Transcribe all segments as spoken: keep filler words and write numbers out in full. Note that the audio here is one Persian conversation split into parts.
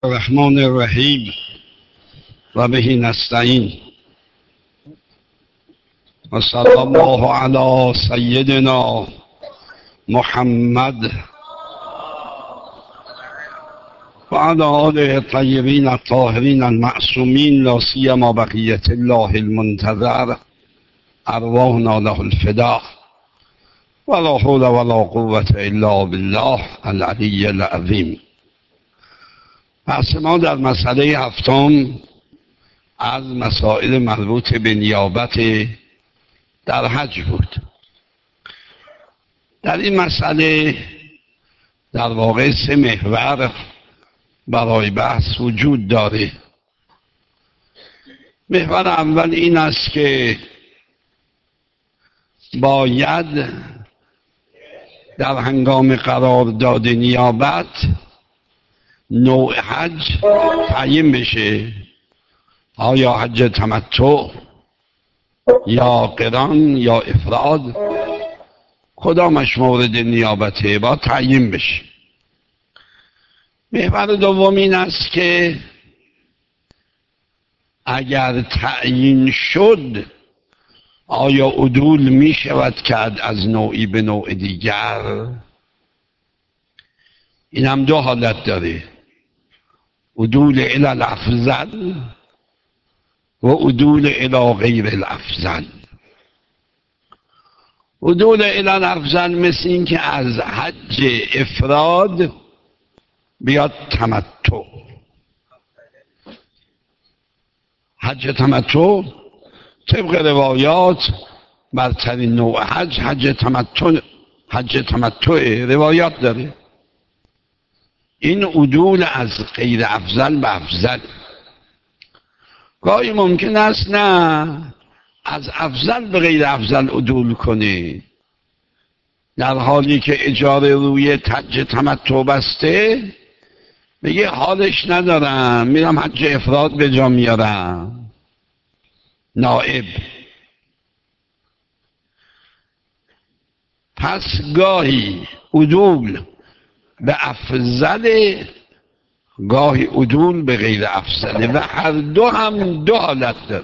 الرحمن الرحیم و به نستعین و صلی الله علی سیدنا محمد و علی آله الطیبین الطاهرین المعصومین لا سیما بقیة الله المنتظر ارواحنا له الفداء ولا حول ولا قوة الا بالله العلی العظیم. بحث ما در مسئله هفتم از مسائل مربوط به نیابت در حج بود. در این مسئله در واقع سه محور برای بحث وجود داره. محور اول این است که باید در هنگام قرارداد نیابت نوع حج تعیین بشه، آیا حج تمتع یا قران یا افراد، کدامش مورد نیابته با تعیین بشه. محور دوم این است که اگر تعیین شد آیا عدول می شود کرد از نوعی به نوع دیگر. این هم دو حالت داره، عدول الی الافضل و عدول الی غیر الافضل. عدول الی الافضل مثل این که از حج افراد بیاد تمتع. حج تمتع طبق روایات برترین نوع حج حج تمتع حج تمتع روایات داره. این عدول از غیر افضل به افضل. گاهی ممکن است نه از افضل به غیر افضل عدول کنه، در حالی که اجاره روی حج تمتع بسته بگه حالش ندارم میرم حج افراد به جا میارم. نائب. پس گاهی عدول به افضل، گاهی عدول به غیر افضل و هر دو هم دو حالت داره.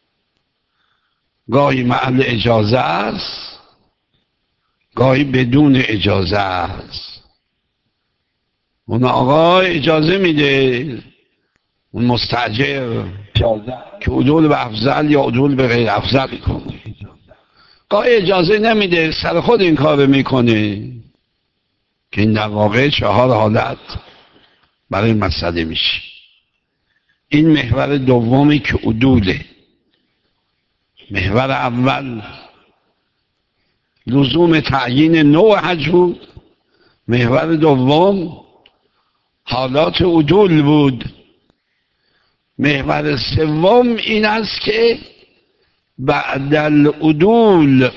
گاهی محل اجازه است، گاهی بدون اجازه است. اون آقا اجازه میده، اون مستاجر که عدول به افضل یا عدول به غیر افضل کنه. گاهی اجازه نمیده، سر خود این کار میکنه، که این در واقع چهار حالت برای مسئله میشه. این محور دومی که عدوله. محور اول لزوم تعیین نوع حج بود، محور دوم حالات عدول بود، محور سوم این است که بعد العدول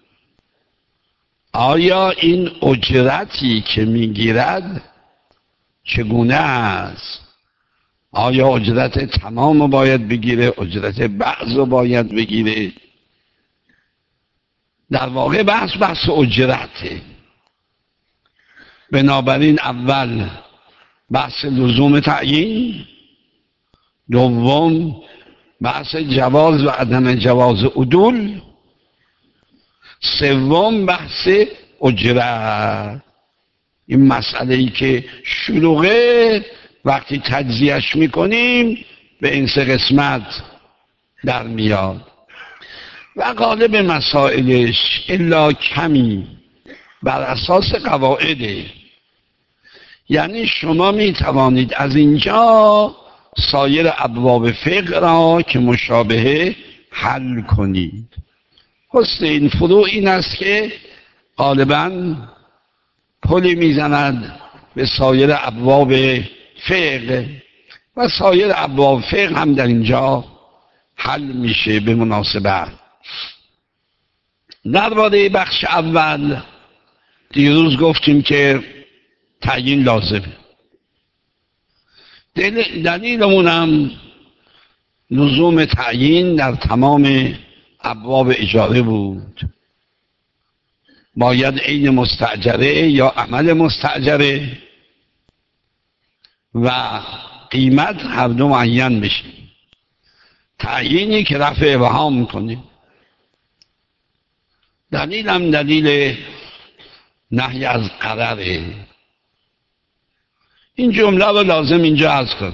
آیا این اجرتی که میگیرد چگونه است؟ آیا اجرت تمام باید بگیره، اجرت بعض رو باید بگیره؟ در واقع بحث بحث اجرته. بنابراین اول بحث لزوم تعیین، دوم بحث جواز و عدم جواز عدول، سوم بحث اجرت. این مسئله ای که شلوغه وقتی تجزیهش میکنیم به این سه قسمت در میاد و غالب مسائلش الا کمی بر اساس قواعده. یعنی شما میتوانید از اینجا سایر ابواب فقه را که مشابهه حل کنید. حسن این فروع این است که غالباً پلی میزند به سایر ابواب فقه و سایر ابواب فقه هم در اینجا حل میشه به مناسبت. درباره بخش اول دیروز گفتیم که تعیین لازمه. دلیلمون هم لزوم تعیین در تمام ابواب اجاره بود. باید عین مستاجره یا عمل مستاجره و قیمت هر دو معین بشه. تعیینی که رفع ابهام میکنه. دلیل هم دلیل نهی از غرره. این جمله رو لازم اینجا عرض کن.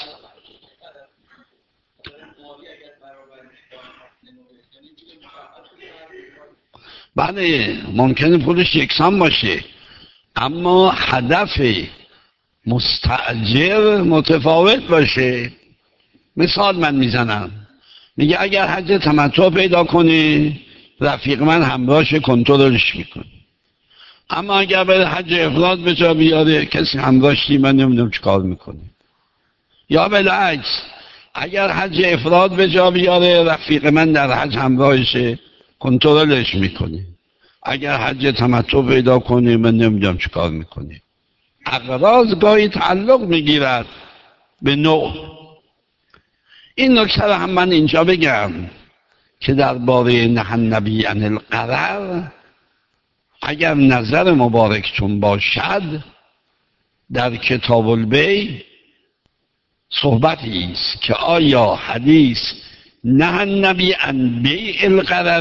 بله ممکنه پولش یکسان باشه اما هدف مستأجر متفاوت باشه. مثال من میزنم، میگه اگر حج تمتع پیدا کنی رفیق من همراهش کنترلش میکنه، اما اگر بره حج افراد به جا بیاره کسی همراهش من نمیدونم چی کار میکنه. یا بالعکس اگر حج افراد به جا بیاره رفیق من در حج همراهشه کنترلش میکنه، اگر حج تمتع پیدا کنه من نمیدونم چی کار میکنه. اغراض گاهی تعلق میگیرد به نوع. این نکته رو هم من اینجا بگم که درباره نهی النبی عن الغرر اگر نظر مبارکتون باشد در کتاب البیع صحبتی است که آیا حدیث نهی النبی عن بیع الغرر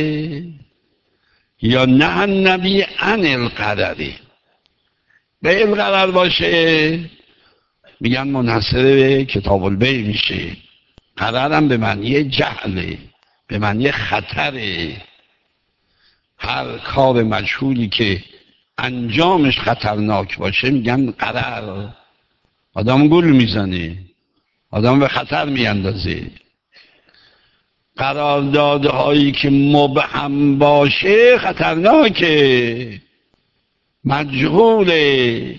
یا نهی النبی عن الغرر. بیع الغرر باشه میگن منحصر به کتاب البیع میشه. غرر هم به معنی جهله، به معنی خطره. هر کار مجهولی که انجامش خطرناک باشه میگن غرر. آدم گول میزنه، آدم به خطر میاندازه. قراردادهایی که مبهم باشه خطرناکه، مجهوله،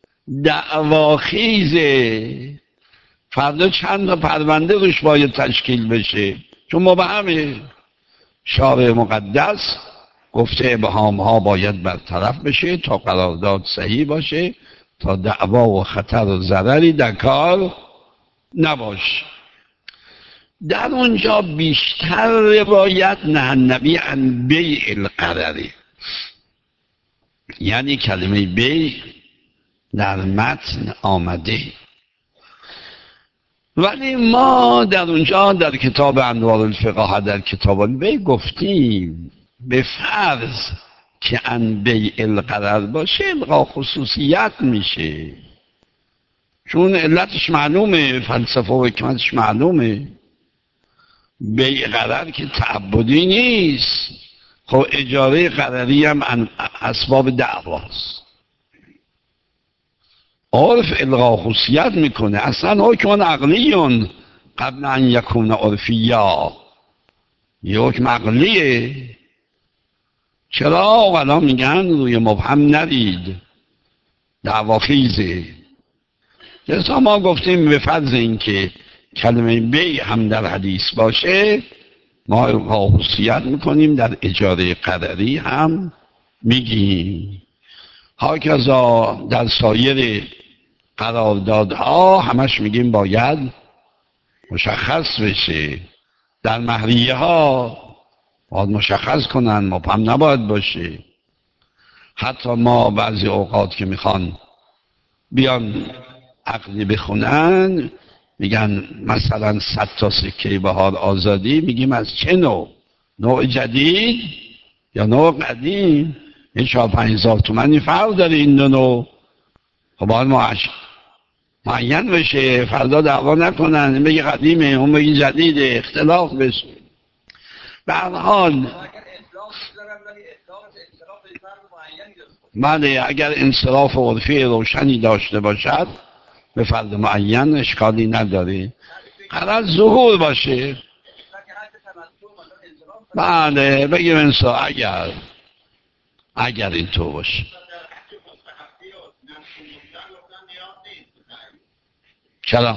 دعواخیزه. فردا چند تا پرونده روش باید تشکیل بشه چون مبهمه. شارع مقدس گفته ابهام ها باید برطرف بشه تا قرارداد صحیح باشه، تا دعوا و خطر و ضرری در کار نباشه. در اونجا بیشتر روایت نهی النبی عن بیع الغرر، یعنی کلمه بیع در متن آمده، ولی ما در اونجا در کتاب انوار الفقه در کتاب البیع گفتیم به فرض که عن بیع الغرر باشه الغا خصوصیت میشه، چون علتش معلومه، فلسفه و حکمتش معلومه. بیع غرر که تعبدی نیست. خب اجاره غرری هم اسباب دعواست. عرف الغا خصوصیت میکنه. اصلا حکم عقلیون قبل ان یکون عرفیا، یه حکم عقلیه. چرا الان میگن روی مبهم نرید، دعواخیزه. لذا ما گفتیم به فرض اینکه کلمه بیع هم در حدیث باشه ما الغا خصوصیت میکنیم، در اجاره غرری هم میگیم. هاکذا در سایر قراردادها همش میگیم باید مشخص بشه. در مهریه ها باید مشخص کنن، مبهم نباید باشه. حتی ما بعضی اوقات که میخوان بیان عقدی بخونن میگن مثلا صد تا سکه بهار آزادی، میگیم از چه نوع؟ نوع جدید یا نوع قدیم؟ این چهار پنج هزار تومنی فرق داره این دو نوع. خب باید معش معین بشه، فردا دعوا نکنن، این بگی قدیمه اون بگی جدیده، اختلاف بشه. به هر حال بله اگر انصراف عرفی روشنی داشته باشد به فرد معین اشکالی نداره. قرار ظهور باشه. بله بگیم انصراف اگر اگر اینطور باشه. چرا؟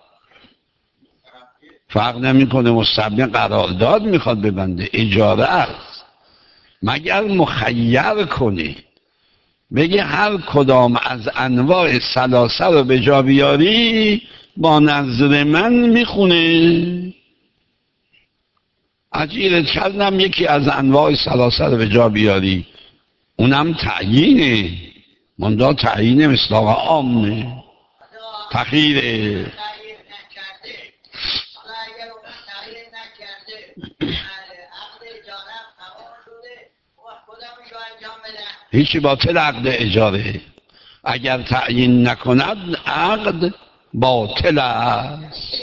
فرق نمیکنه. مستبین قرارداد میخواد ببنده، اجاره است. مگر مخیر کنی بگی هر کدام از انواع ثلاثه رو به جا بیاری با نظر من میخونه. اجیرت کردم یکی از انواع ثلاثه رو به جا بیاری، اونم تعیینه. مندا تعیینه مصداق عامه. تغییر هیچی باطل عقد اجاره. اگر تعیین نکند عقد باطل است.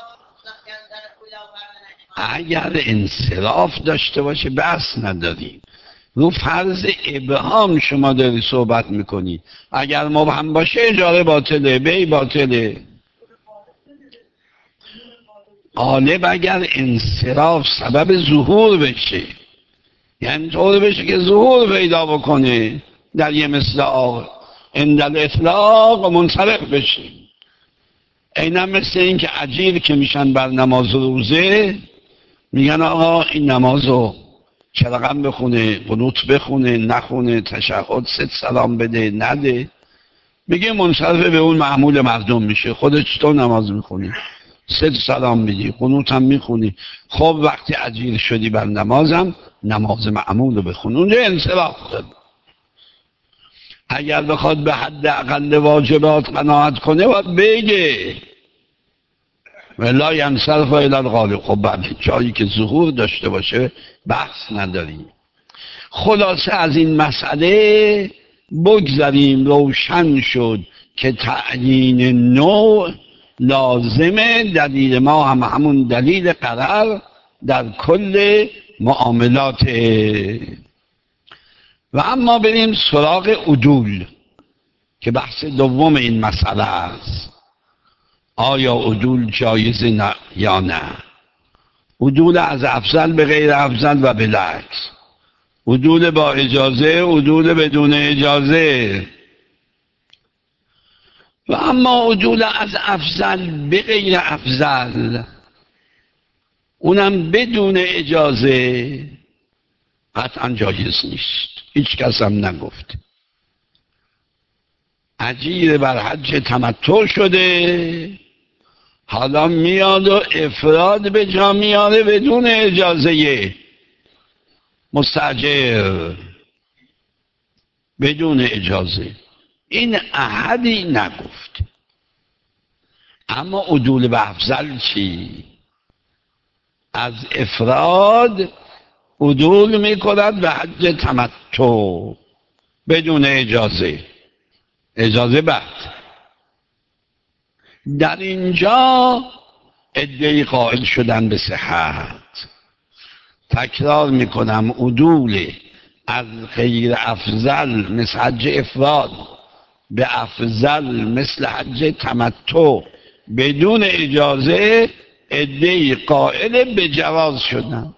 اگر انصراف داشته باشه بحث نداریم. رو فرض ابهام شما داری صحبت میکنی. اگر مبهم باشه اجاره باطله، بی باطله. غالب اگر انصراف سبب ظهور بشه، یعنی طور بشه که ظهور پیدا بکنه در یه مثل آقا اندل اطلاق منصرف بشه. اینم مثل این که اجیر که میشن بر نماز روزه میگن آقا این نمازو چه رقم بخونه، قنوت بخونه، نخونه، تشهد ست سلام بده نده، میگه منصرف به اون معمول مردم میشه. خودت چطور نماز میخونی؟ ست سلام میدی، قنوت هم میخونی. خب وقتی اجیر شدی بر نمازم نماز معمول رو بخون. اونجا انصراف داد. اگر بخواد به حد اقل واجبات قناعت کنه باید بگه ولا ینصرف الی الغالب. خب بعد جایی که ظهور داشته باشه بحث نداریم. خلاصه از این مسئله بگذاریم. روشن شد که تعیین نوع لازمه. دلیل ما هم همون دلیل قرار در کل معاملات. و اما بریم سراغ عدول که بحث دوم این مسئله است. آیا عدول جایز نه یا نه؟ عدول از افضل به غیر افضل و بالعکس. عدول با اجازه، عدول بدون اجازه. و اما عدول از افضل به غیر افضل، اونم بدون اجازه، قطعا جایز نیست. هیچ کس هم نگفت. اجیر بر حج تمتع شده، حالا میاد و افراد به جا میاره بدون اجازه مستاجر، بدون اجازه. این احدی نگفت. اما عدول به افضل چی؟ از افراد عدول میکند به حج تمتع بدون اجازه. اجازه بعد در اینجا ادعای قائل شدن به صحت. تکرار میکنم، عدول از غیر افضل مثل حج افراد به افضل مثل حج تمتع بدون اجازه ادعای قائل به جواز شدن،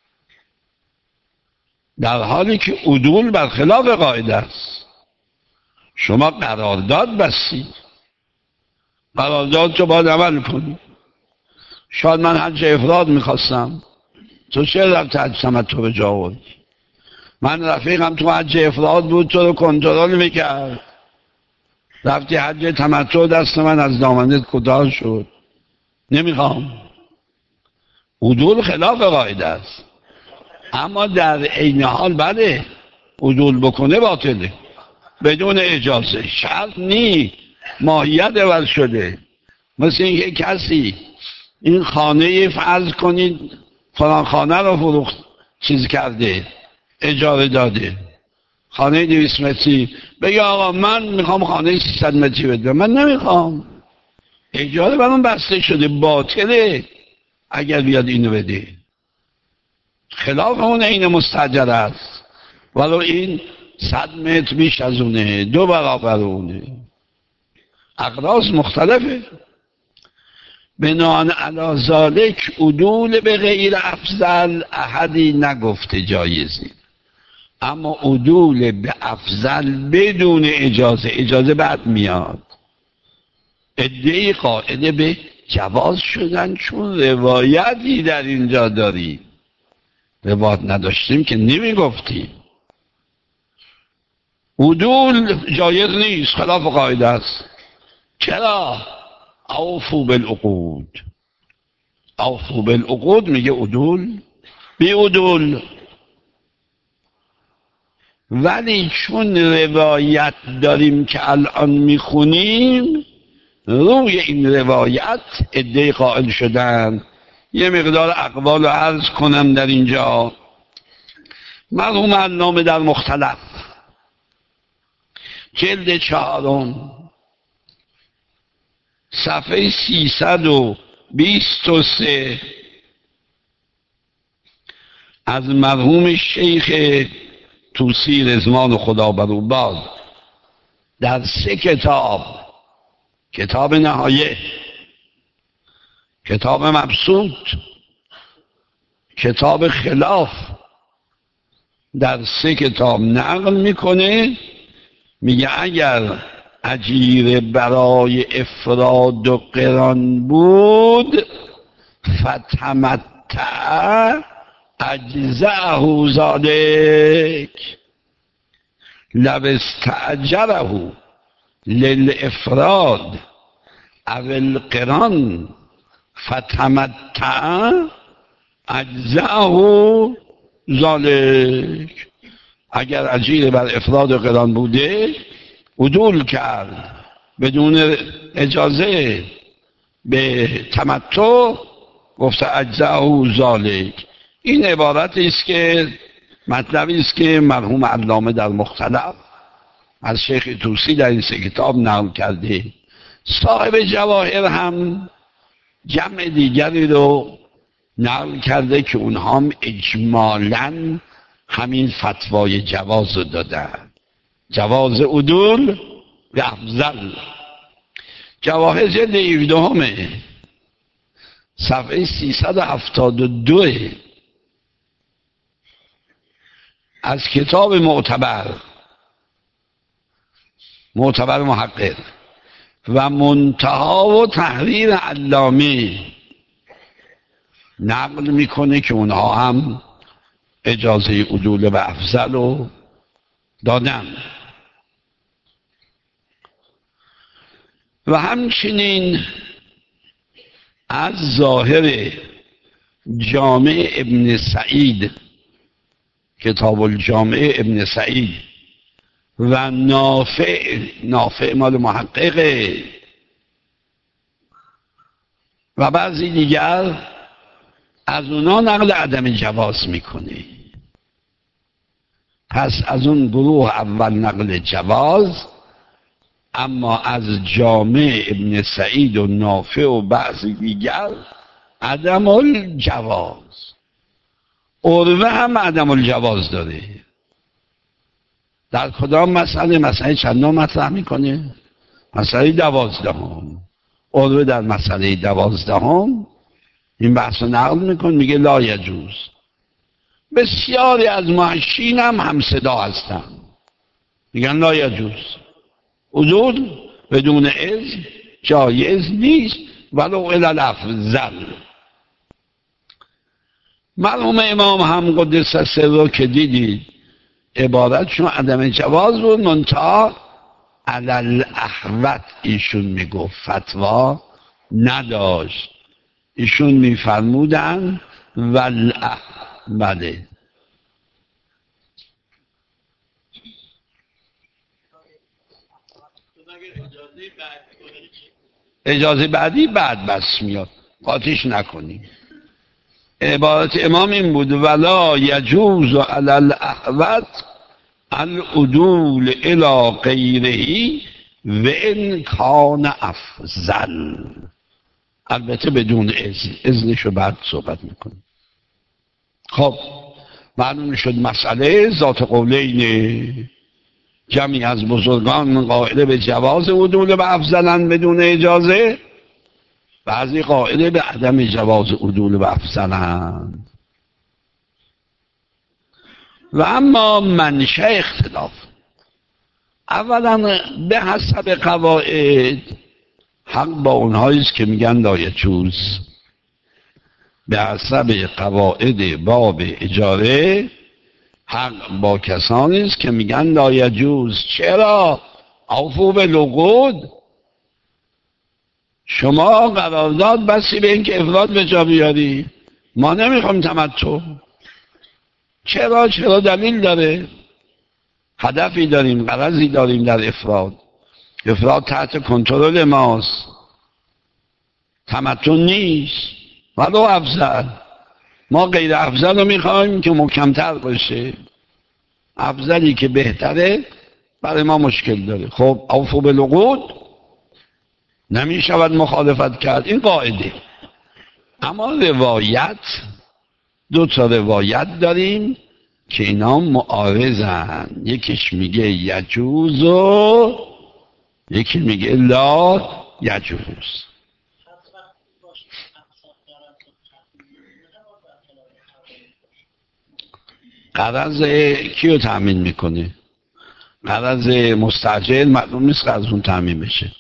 در حالی که عدول برخلاف قاعده است. شما قرارداد بستی، قرارداد تو باید عمل کنی. شاید من حج افراد میخواستم، تو چه رفت حج تمتع به جا آوردی؟ من رفیقم تو حج افراد بود، تو رو کنترل میکرد، رفتی حج تمتع، دست من از دامنت کوتاه شد. نمیخوام. عدول خلاف قاعده است، اما در عین حال بله عدول بکنه باطله بدون اجازه. شرط نی، ماهیت عوض شده. مثل اینکه کسی این خانه فرض کنید فلان خانه رو فروخت، چیز کرده، اجاره داده، خانه دویست متری، بگه آقا من میخوام خانه سیصد متری بده. من نمیخوام، اجاره برام بسته شده، باطله اگر بیاد اینو بده. خلاف اون این مستاجر است، ولو این صد متر بیش از اونه، دو برابر اونه، اقراض مختلفه. بناهن علی ذالک عدول به غیر افضل احدی نگفته جایزی، اما عدول به افضل بدون اجازه، اجازه بعد میاد. ادعای قائل به جواز شدن، چون روایتی در اینجا داری. روایت نداشتیم که نمیگفتیم. عدول جایز نیست، خلاف قاعده است. چرا؟ اوفو بالعقود. اوفو بالعقود میگه عدول بی عدول. ولی چون روایت داریم که الان میخونیم، روی این روایت عده قائل شدن. یه مقدار اقوال رو عرض کنم در اینجا. مرحوم علامه در مختلف جلد چهارم صفحه سیصد و بیست و سه از مرحوم شیخ طوسی رضوان خدا بر او باد در سه کتاب، کتاب نهایه، کتاب مبسوط، کتاب خلاف، در سه کتاب نقل میکنه، میگه اگر اجیر برای افراد و قران بود فتمتع اجزعه ذلک لو استأجره للافراد او القران فتمتع اجزعه ذلک. اگر اجیر بر افراد و قران بوده عدول کرد بدون اجازه به تمتع، گفته اجزعه ذلک. این عبارت است که مطلبی است که مرحوم علامه در مختلف از شیخ طوسی در این سه کتاب نقل کرده. صاحب جواهر هم جمع دیگری رو نقل کرده که اونها هم اجمالاً همین فتوای جواز رو دادن، جواز عدول و افضل. جواهر جلد هفدهم صفحه سیصد و هفتاد و دو از کتاب معتبر معتبر محقق و منتها و تحریر علامه نقل میکنه که اونها هم اجازه عدول و افضل رو دادن. و همچنین از ظاهر جامع ابن سعید، کتاب الجامع ابن سعید و نافع، نافع مال محققه و بعضی دیگر از اونا نقل عدم جواز میکنه. پس از اون گروه اول نقل جواز، اما از جامع ابن سعید و نافع و بعضی دیگر عدم الجواز. عروه هم عدم الجواز داره. در کدام مسئله؟ مسئله چندم مطرح میکنه؟ مسئله دوازدهم. عروه در مسئله دوازدهم این بحث رو نقل میکن، میگه لا یجوز. بسیاری از محشین هم همصدا هستن، میگن لا یجوز، عدول بدون اذن جایز نیست ولو الی الافضل. مرحوم امام هم قدس سره که دیدید عبارتشون عدم جواز بود، منتها علی الاحوط ایشون میگفت، فتوا نداشت. ایشون میفرمودن والاه. بله اجازه بعدی بعد بس میاد، قاطیش نکنیم. عبارت امام این بود ولا یجوز علی الاحوط العدول الی غیره و ان کان افضل. البته بدون اذن، اذنشو بعد صحبت میکنیم. خب معلوم شد مسئله ذات قولین. جمعی از بزرگان قائل به جواز عدول به افضلن بدون اجازه، بعضی قائل به عدم جواز عدول به افضلن. و اما منشأ اختلاف، اولا به حسب قواعد حق با اونهایی است که میگن لا یجوز. به حسب قواعد باب اجاره حق با کسانی است که میگن لا یجوز. چرا؟ اوفوا بالعقود. شما قرارداد بسی به این که افراد به جا بیاری، ما نمیخوام تمتع. چرا؟ چرا دلیل داره، هدفی داریم، غرضی داریم در افراد. افراد تحت کنترل ماست، تمتع نیست ولو افضل. ما غیر افضل رو میخوایم که محکمتر باشه، افضلی که بهتره برای ما مشکل داره. خب اوفوا بالعقود، نمیشود مخالفت کرد، این قاعده. اما روایت، دو تا روایت داریم که اینا معارضن، یکیش میگه یجوز و یکی میگه لا یجوز. قرض کیو تأمین میکنه؟ قرض مستعجل معلوم نیست که از اون تأمین بشه،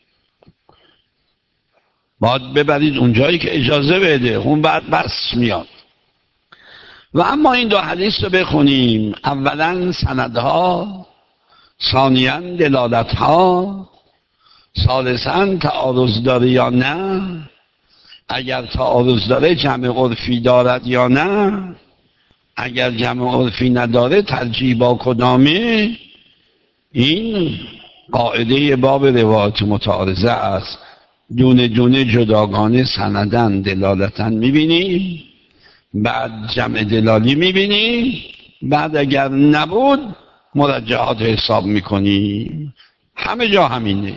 باید ببرید اونجایی که اجازه بده، اون بعد بس میاد. و اما این دو حدیث رو بخونیم، اولا سندها، ثانیا دلالتها، ثالثا تعارض داره یا نه، اگر تعارض داره جمع عرفی دارد یا نه، اگر جمع عرفی نداره ترجیح با کدامه. این قاعده باب روایت متعارضه است، دونه دونه جداگانه سندن دلالتن میبینیم، بعد جمع دلالی میبینیم، بعد اگر نبود مرجحات حساب میکنیم. همه جا همینه.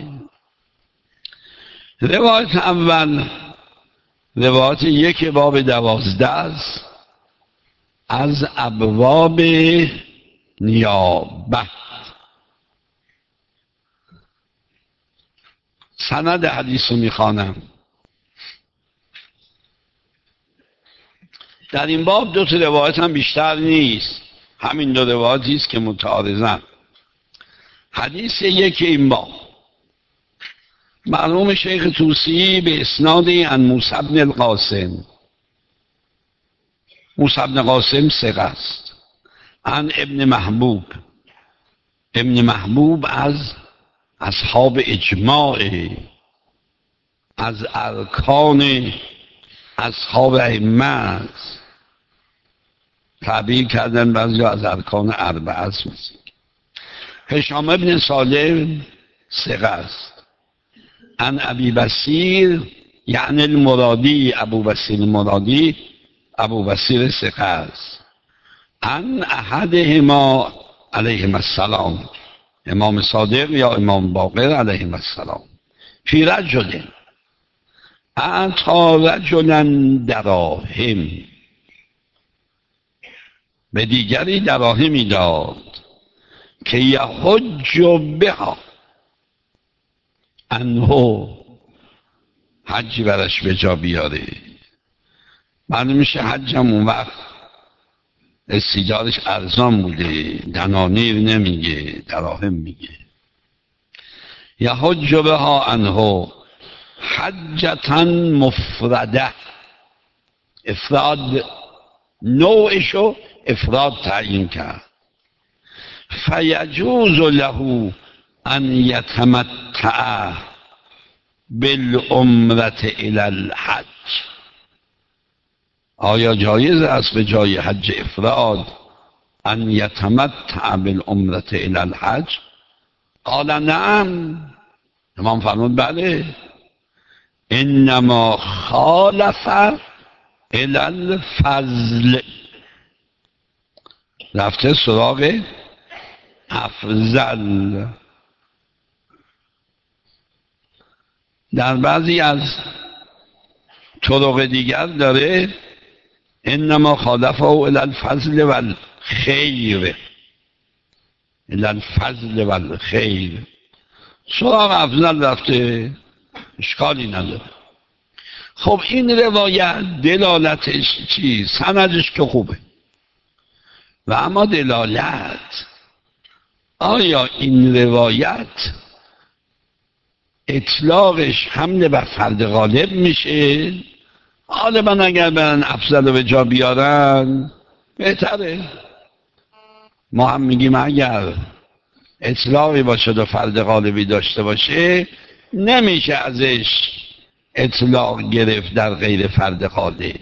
روایت اول روایت یک باب دوازده است از ابواب نیابه. سند حدیث رو میخوانم. در این باب دو تا روایت هم بیشتر نیست، همین دو روایتی است که متعارضن. حدیث یک این باب، معلوم شیخ طوسی به اسناد عن موسی بن القاسم، موسی بن قاسم ثقه است، عن ابن محبوب، ابن محبوب از اصحاب اجماع، از ارکان اصحاب ائمه، تعبیر کردن بعضی از ارکان اربعه است. هشام ابن سالم ثقه است، عن ابی بصیر یعنی المرادی، ابو بصیر المرادی، ابو بصیر ثقه است، عن احدهما علیهم السلام، امام صادق یا امام باقر علیهم السلام، فی رجل اعطا رجلا دراهم، به دیگری دراهمی داد که یحج بها عنه، حج برش به جا بیاره. معلوم میشه حجم اون وقت استیجارش ارزان بوده، دنانیر نمیگه، دراهم میگه. یحج بها عنه حجتا مفرده، افراد نوعشو افراد تعیین کرد. فیجوز له ان یتمتع بالعمرة الی الحج، آیا جایز است به جای حج افراد ان یتمتع بالعمرة الی الحج؟ قال نعم، امام فرمود بله. انما خالف الی الفضل، رفته سراغ افضل. در بعضی از طرق دیگر داره انما خالفه الی الفضل و الخیر، الی الفضل و الخیر، سراغ افضل رفته، اشکالی نداره. خب این روایت دلالتش چی؟ سندش که خوبه، و اما دلالت، آیا این روایت اطلاقش حمل بر فرد غالب میشه؟ غالبا اگر برن افضل رو به جا بیارن بهتره. ما هم میگیم اگر اطلاقی باشه و فرد غالبی داشته باشه نمیشه ازش اطلاق گرفت در غیر فرد غالب.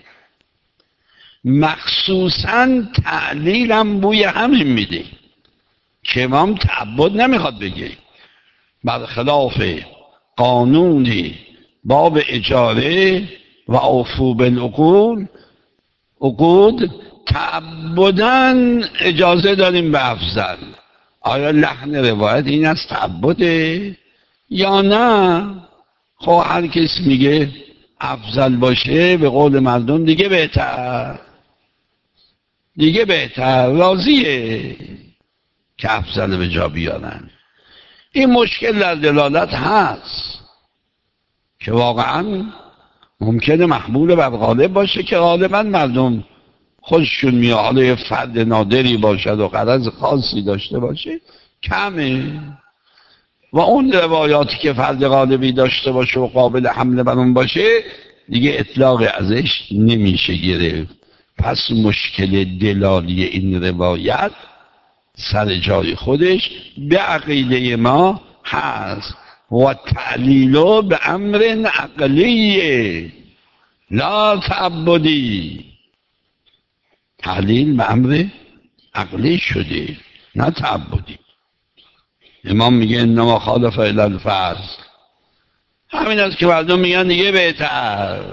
مخصوصا تعلیلم بوی همین میده که امام تعبد نمیخواد بگه، برخلاف قانونی باب اجاره و اوفو بالعقود، عقود تعبداً اجازه داریم به افضل. آیا لحن روایت این از تعبده یا نه؟ خب هر کس میگه افضل باشه به قول مردم دیگه بهتر، دیگه بهتر، راضیه که افضل به جا بیارن. این مشکل در دلالت هست که واقعا ممکنه محمول بر غالب باشه که غالبا مردم خودشون میاد، حالا یه فرد نادری باشد و غرض خاصی داشته باشه کمه، و اون روایاتی که فرد غالبی داشته باشه و قابل حمل بر اون باشه دیگه اطلاق ازش نمیشه گرفت. پس مشکل دلالی این روایت سر جای خودش به عقیده ما هست و تعلیل به امر عقلی لا تعبدی، تعلیل به امر عقلی شده نه تعبدی. امام میگه انما خالف الی الفرض، همین است که مردم میگن دیگه بهتر.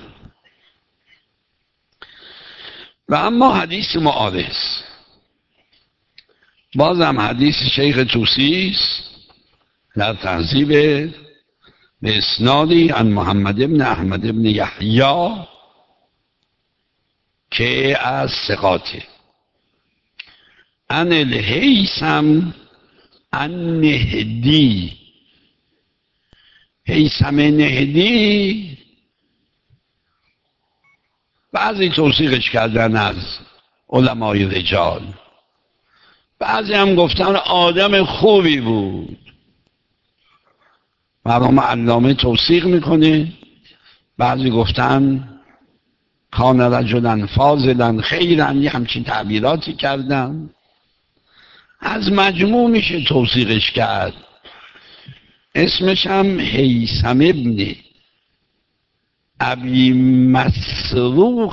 و اما حدیث معارض، بازم حدیث شیخ طوسی است در تهذیب به اسنادی عن محمد بن احمد بن یحیی که از ثقاته، عن الهیثم النهدی. هیثم نهدی بعضی توصیقش کردن از علمای رجال، بعضی هم گفتن آدم خوبی بود. مرحوم علامه توصیق میکنه، بعضی گفتن کان رجلا فاضلا خیرا، یه همچین تعبیراتی کردن. از مجموع میشه توصیقش کرد. اسمش هم هیثم ابن ابی مسروق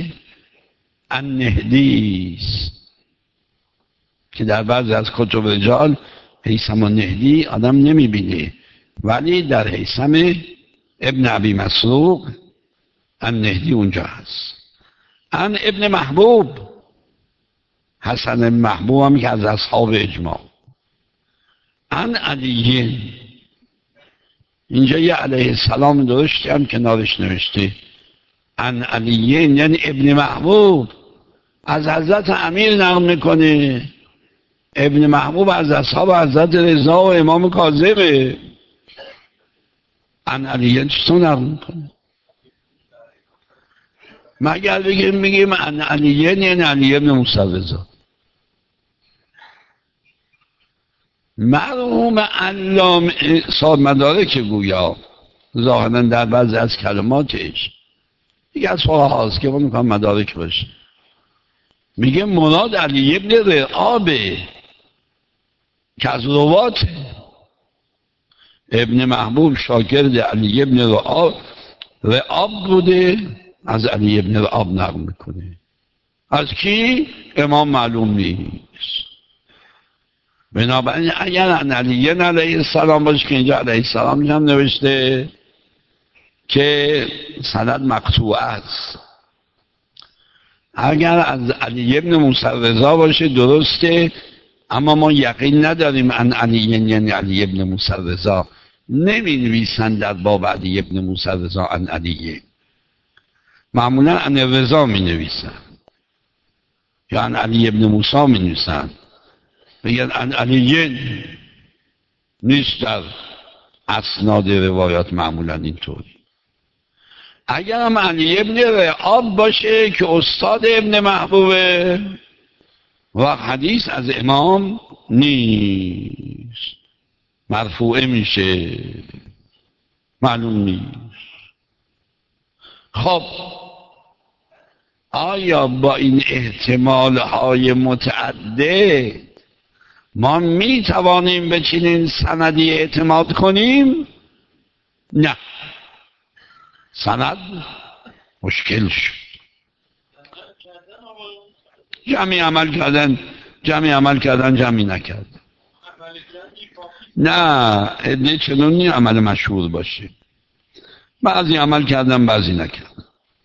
النهدی است که در بعضی از کتب رجال هیثم النهدی آدم نمیبینه، ولی در هیثم ابن ابی مسروق النهدی اونجا هست. ان ابن محبوب، حسن محبوب هم که از اصحاب اجماع. ان علی، اینجا یه علیه السلام درشتی هم کنارش نوشته ان علی، یعنی ابن محبوب از حضرت امیر نقل میکنه. ابن محبوب از اصحاب حضرت رضا و امام کاظمه. ان علی چطور نقل میکنه؟ مگر بگیم بگیم ان علی یعنی علی ابن موسی رضا. مرحوم علامه صاحب مدارک گویا ظاهرا در بعضی از کلماتش دیگه از فقها هست که ما میکنم مدارک باشه، میگه مراد علی ابن رعابه که از روات ابن محبوب شاگرد علی ابن رعاب رعاب بوده، از علی ابن رعاب نقل میکنه. از کی؟ امام معلوم نیست. بنابراین اگر ان علی علیه السلام باشه که اینجا علیه السلام هم نوشته که سند مقطوع است، اگر از علی ابن موسی رضا باشه درسته، اما ما یقین نداریم ان علی یعنی علی ابن موسی رضا. نمی نویسن در باب علی ابن موسی رضا ان علیه، معمولا ان رضا می نویسن یا ان علی ابن موسی می نویسن، بگن ان علیه نیست در اسناد روایات معمولا اینطوری. اگر هم علی ابن رعاب باشه که استاد ابن محبوبه و حدیث از امام نیست، مرفوعه میشه، معلوم نیست. خب آیا با این احتمال های متعدد ما می توانیم به چنین سندی اعتماد کنیم؟ نه، سند مشکل شد. جمعی عمل کردن جمعی عمل کردن جمعی نکرد. نه ادنه چنونی عمل مشهور باشه. بعضی عمل کردن بعضی نکردن.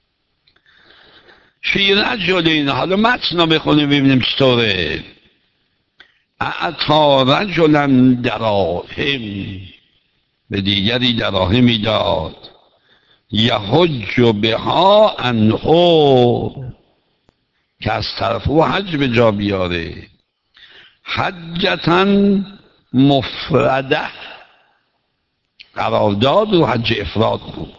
فی رجلین، حالا متن بخونیم ببینیم چطوره. اعطا رجلا دراهم، به دیگری دراهمی داد، یحج بها عنه، که از طرف او حج به جا بیاره. حجتا مفرده، قرارداد و حج افراد بود.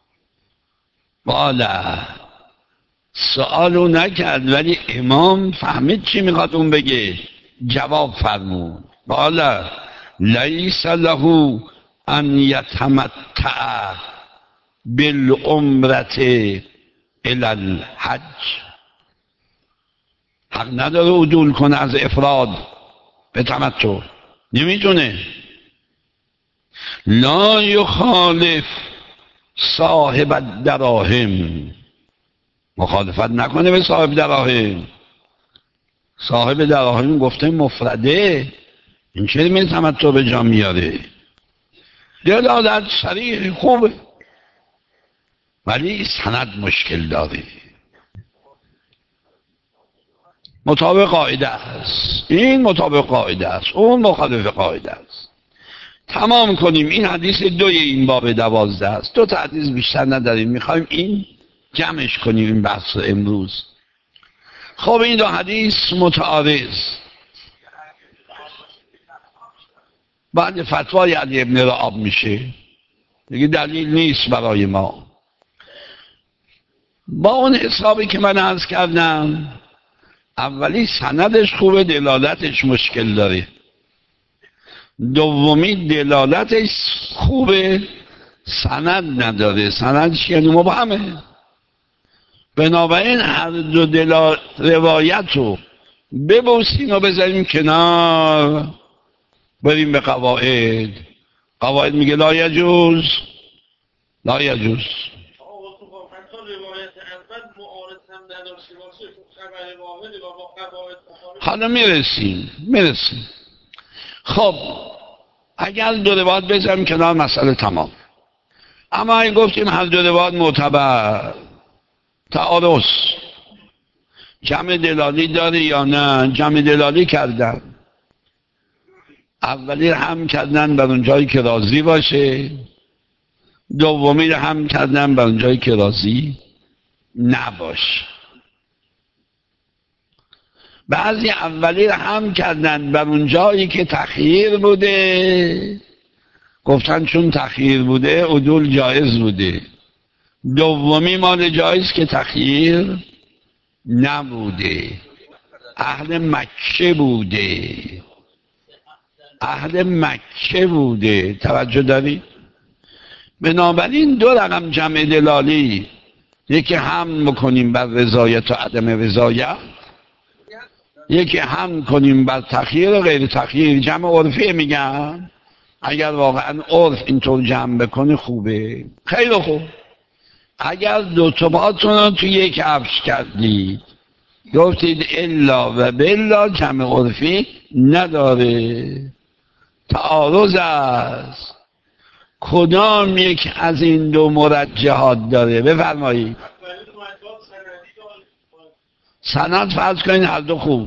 بالا سوالو نکرد ولی امام فهمید چی میخواد اون بگه، جواب فرمود. بالا لیس له ان یتمتع بالعمرة الی الحج، حق نداره عدول کنه از افراد به تمتع، نمیتونه. لا یخالف صاحب الدراهم، مخالفت نکنه به صاحب دراهم. صاحب دراهم گفته مفرده، این چه می تمتع به جا میاره؟ دلالت صریح خوبه ولی سند مشکل داره. مطابق قاعده است، این مطابق قاعده است، اون مخالف قاعده است. تمام کنیم. این حدیث دوی این باب دوازده است. دو تا حدیث بیشتر نداریم، میخوایم این جمعش کنیم این بحث امروز. خب این دو حدیث متعارض. بعد فتوای علی ابن رعاب میشه، دیگه دلیل نیست برای ما. با اون حسابی که من عرض کردم، اولی سندش خوبه، دلالتش مشکل داره. دومی دلالتش خوبه، سند نداره، سندش یعنی مبهمه. بنابراین هر دو دلال روایت رو ببوسیم و بذاریم کنار، بریم به قواعد. قواعد میگه لا یجوز، لا یجوز. حالا میرسیم میرسیم خب اگر دو روایت بذاریم کنار مسئله تمام. اما این گفتیم هر دو روایت معتبر، تعارض جمع دلالی داره یا نه؟ جمع دلالی کردن. اولی هم کردن بر اون جایی که راضی باشه، دومی هم کردن بر اون جایی که راضی نباشه. بعضی اولی هم کردن بر اون جایی که تخییر بوده، گفتن چون تخییر بوده عدول جایز بوده. دومی مال جایز که تخییر نبوده، اهل مکه بوده، اهل مکه بوده. توجه داری؟ بنابراین دو رقم جمع دلالی، یکی هم بکنیم بر رضایت و عدم رضایت، یکی هم کنیم بر تخییر و غیر تخییر. جمع عرفی میگن، اگر واقعا عرف اینطور جمع بکنه خوبه، خیلی خوب. اگر دو طبعاتون رو توی یک عفش کردید، گفتید الا و بلا، جمع عرفی نداره، تعارض است. کدام یک از این دو مرجحات داره؟ بفرمایید. سند فرض کنید هر دو خوب.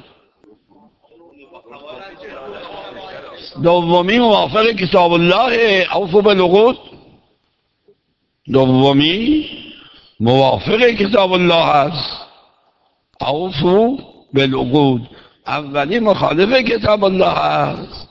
دومی موافق کتاب الله، اوفوا بالعقود. دومی موافق کتاب الله است، اوفوا بالعقود. اولی مخالف کتاب الله است.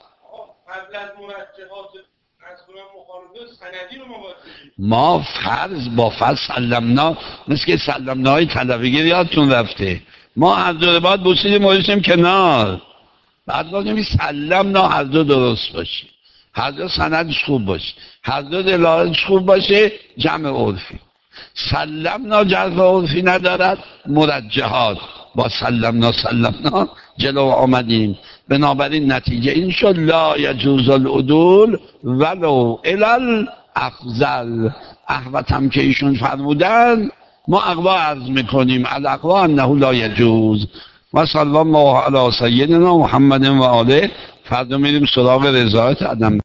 ما فرض با فرض سلمنا، مثل که سلمناهای طلبگی یادتون رفته، ما هر دو روایت بوسیدیم و گذاشتیم کنار، بعد گفتیم سلمنا هر دو درست باشه، هر دو سندش خوب باشه، هر دو دلالتش خوب باشه، جمع عرفی. سلمنا جمع عرفی ندارد، مرجحات با سلمنا سلمنا جلو آمدیم. بنابراین نتیجه این شد لا یجوز العدول ولو الی افضل. احوت هم که ایشون فرمودن ما اقوا عرض میکنیم، الاقوا انه لا یجوز. و صلی الله علی سیدنا محمد و آله. فردا میریم سراغ رضایت عدم